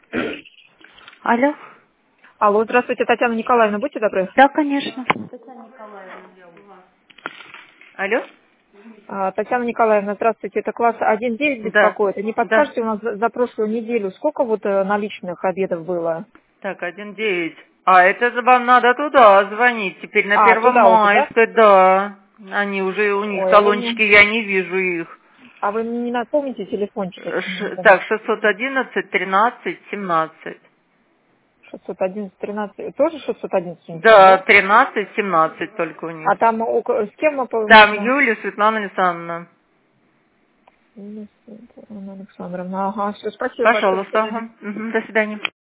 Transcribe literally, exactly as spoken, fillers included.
Алло. Алло, здравствуйте, Татьяна Николаевна, будьте добры. Да, конечно. Алло? А, Татьяна Николаевна, здравствуйте, это класс один девять Да. беспокоит. Не Да. подскажете, у нас за, за прошлую неделю сколько вот э, наличных обедов было? Так, один девять. А, это же вам надо туда звонить. Теперь на А, туда уже, да? Первомайской, да. Они уже, у них Ой, а вы талончики, мне, я не вижу их. а вы мне не напомните телефончик, если не Ш- помните. так, шестьсот одиннадцать, тринадцать, семнадцать. шестьсот одиннадцать тринадцать, тоже шестьсот одиннадцать у них там, Да, да? тринадцать, семнадцать только у них. А там око- с кем мы по- Там нужно? Юлия Светлана Александровна. Анна Александровна, ага, все, спасибо большое, до Пожалуйста. свидания. Ага. Мгм, до свидания.